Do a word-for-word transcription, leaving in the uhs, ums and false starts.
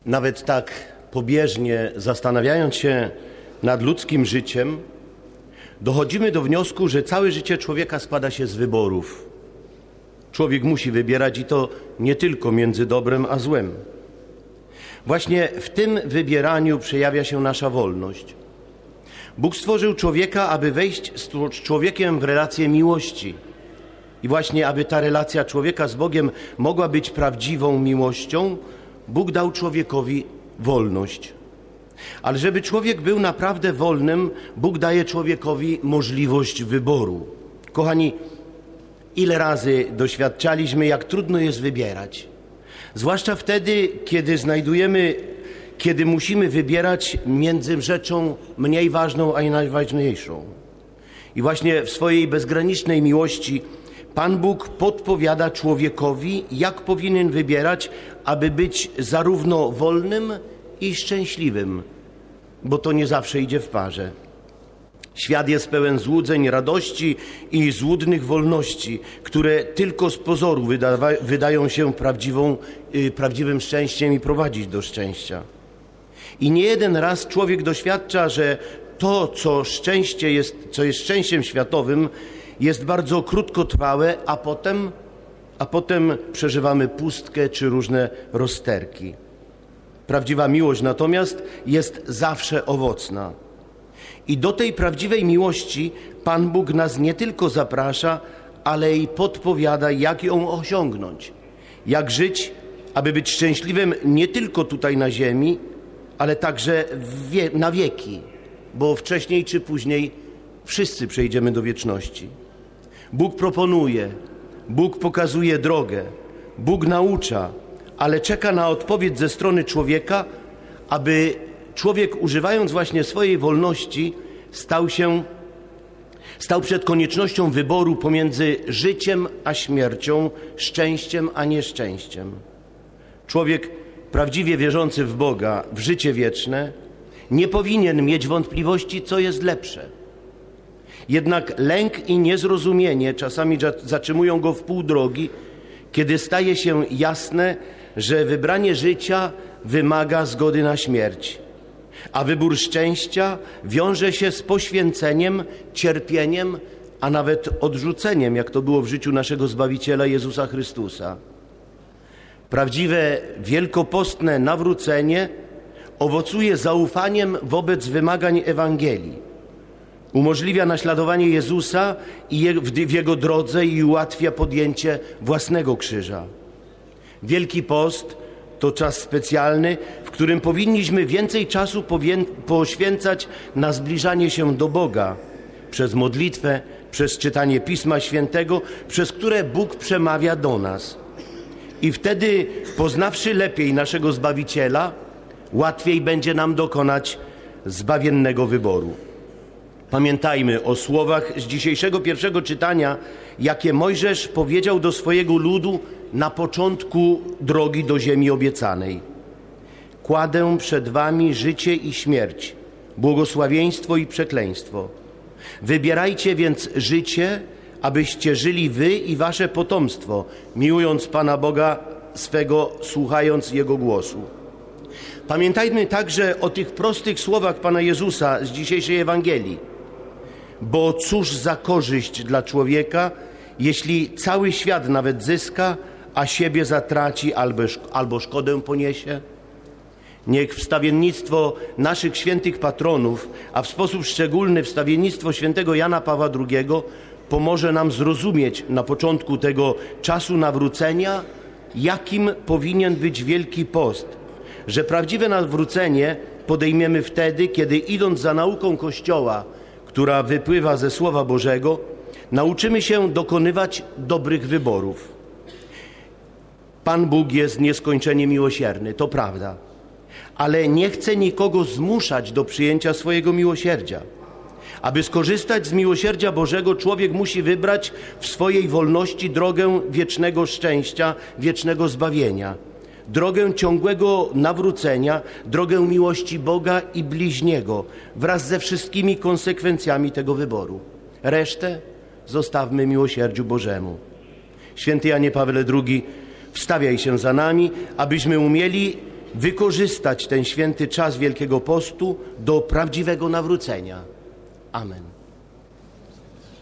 Nawet tak pobieżnie zastanawiając się nad ludzkim życiem, dochodzimy do wniosku, że całe życie człowieka składa się z wyborów. Człowiek musi wybierać i to nie tylko między dobrem a złem. Właśnie w tym wybieraniu przejawia się nasza wolność. Bóg stworzył człowieka, aby wejść z człowiekiem w relację miłości. I właśnie, aby ta relacja człowieka z Bogiem mogła być prawdziwą miłością, Bóg dał człowiekowi wolność. Ale żeby człowiek był naprawdę wolnym, Bóg daje człowiekowi możliwość wyboru. Kochani, ile razy doświadczaliśmy, jak trudno jest wybierać. Zwłaszcza wtedy, kiedy znajdujemy, kiedy musimy wybierać między rzeczą mniej ważną, a i najważniejszą. I właśnie w swojej bezgranicznej miłości Pan Bóg podpowiada człowiekowi, jak powinien wybierać, aby być zarówno wolnym i szczęśliwym, bo to nie zawsze idzie w parze. Świat jest pełen złudzeń, radości i złudnych wolności, które tylko z pozoru wydawa, wydają się prawdziwą, yy, prawdziwym szczęściem i prowadzić do szczęścia. I nie jeden raz człowiek doświadcza, że to, co szczęście jest, co jest szczęściem światowym, jest bardzo krótkotrwałe, a potem, a potem przeżywamy pustkę czy różne rozterki. Prawdziwa miłość natomiast jest zawsze owocna. I do tej prawdziwej miłości Pan Bóg nas nie tylko zaprasza, ale i podpowiada, jak ją osiągnąć. Jak żyć, aby być szczęśliwym nie tylko tutaj na ziemi, ale także wie, na wieki, bo wcześniej czy później wszyscy przejdziemy do wieczności. Bóg proponuje, Bóg pokazuje drogę, Bóg naucza, ale czeka na odpowiedź ze strony człowieka, aby człowiek, używając właśnie swojej wolności, stał się, stał przed koniecznością wyboru pomiędzy życiem a śmiercią, szczęściem a nieszczęściem. Człowiek prawdziwie wierzący w Boga, w życie wieczne, nie powinien mieć wątpliwości, co jest lepsze. Jednak lęk i niezrozumienie czasami zatrzymują go w pół drogi, kiedy staje się jasne, że wybranie życia wymaga zgody na śmierć, a wybór szczęścia wiąże się z poświęceniem, cierpieniem, a nawet odrzuceniem, jak to było w życiu naszego Zbawiciela Jezusa Chrystusa. Prawdziwe wielkopostne nawrócenie owocuje zaufaniem wobec wymagań Ewangelii. Umożliwia naśladowanie Jezusa i w Jego drodze i ułatwia podjęcie własnego krzyża. Wielki Post to czas specjalny, w którym powinniśmy więcej czasu poświęcać na zbliżanie się do Boga przez modlitwę, przez czytanie Pisma Świętego, przez które Bóg przemawia do nas. I wtedy, poznawszy lepiej naszego Zbawiciela, łatwiej będzie nam dokonać zbawiennego wyboru. Pamiętajmy o słowach z dzisiejszego pierwszego czytania, jakie Mojżesz powiedział do swojego ludu na początku drogi do ziemi obiecanej. Kładę przed wami życie i śmierć, błogosławieństwo i przekleństwo. Wybierajcie więc życie, abyście żyli wy i wasze potomstwo, miłując Pana Boga swego, słuchając Jego głosu. Pamiętajmy także o tych prostych słowach Pana Jezusa z dzisiejszej Ewangelii. Bo cóż za korzyść dla człowieka, jeśli cały świat nawet zyska, a siebie zatraci albo, albo szkodę poniesie? Niech wstawiennictwo naszych świętych patronów, a w sposób szczególny wstawiennictwo świętego Jana Pawła drugiego pomoże nam zrozumieć na początku tego czasu nawrócenia, jakim powinien być Wielki Post, że prawdziwe nawrócenie podejmiemy wtedy, kiedy idąc za nauką Kościoła, która wypływa ze Słowa Bożego, nauczymy się dokonywać dobrych wyborów. Pan Bóg jest nieskończenie miłosierny, to prawda, ale nie chce nikogo zmuszać do przyjęcia swojego miłosierdzia. Aby skorzystać z miłosierdzia Bożego, człowiek musi wybrać w swojej wolności drogę wiecznego szczęścia, wiecznego zbawienia, drogę ciągłego nawrócenia, drogę miłości Boga i bliźniego, wraz ze wszystkimi konsekwencjami tego wyboru. Resztę zostawmy miłosierdziu Bożemu. Święty Janie Pawle drugi, wstawiaj się za nami, abyśmy umieli wykorzystać ten święty czas Wielkiego Postu do prawdziwego nawrócenia. Amen.